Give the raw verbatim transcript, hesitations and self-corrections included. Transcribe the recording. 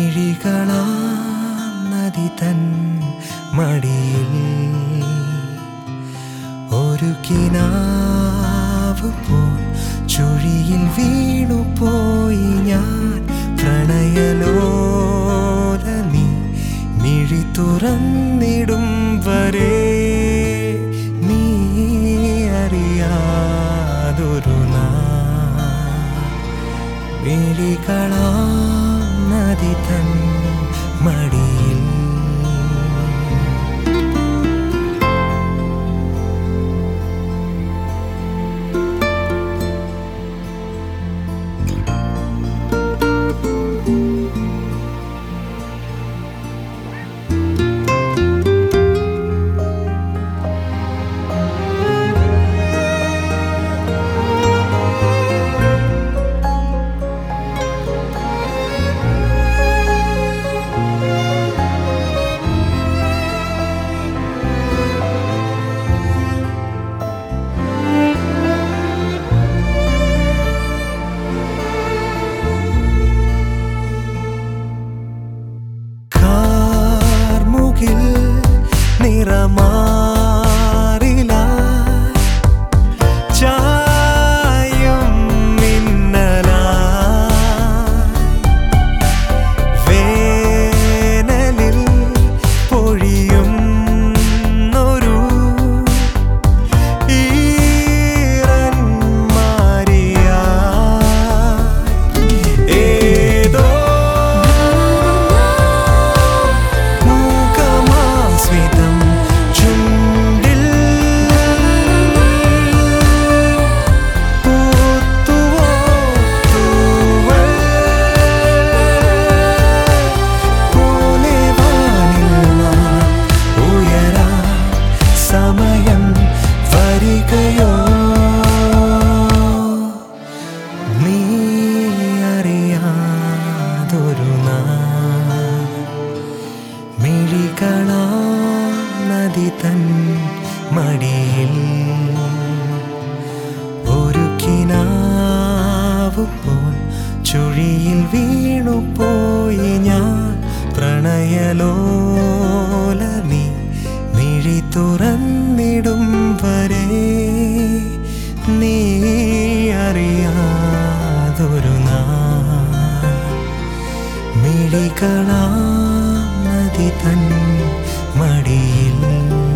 മിഴികളാം നദി തൻ മടിയിൽ ഒരു കിനാവ് പോൽ ചുഴിയിൽ വീണുപോയി ഞാൻ. പ്രണയലോല നീ മിഴി തുറന്നിടും വരെ നീ അറിയാതൊരു മിഴികളാം നദി തൻ മടിയിൽ. നിറമാറില ചായം മിന്നലായി വേനലിൽ പൊഴിയുന്നൊരു ഈറൻ മാരിയായി ഏതോ മൂകമാം സ്മിതം സമയം വരികയോ നീ അറിയാതൊരു മിഴികളാം നദി തൻ മടിയിൽ ഒരു കിനാവ് പോൽ ചുഴിയിൽ വീണുപോയി ഞാൻ. പ്രണയലോല നീ മിഴി തുറന്നിടും വരെ നീ അറിയാതൊരു മിഴികളാം നദി തൻ മടിയിൽ.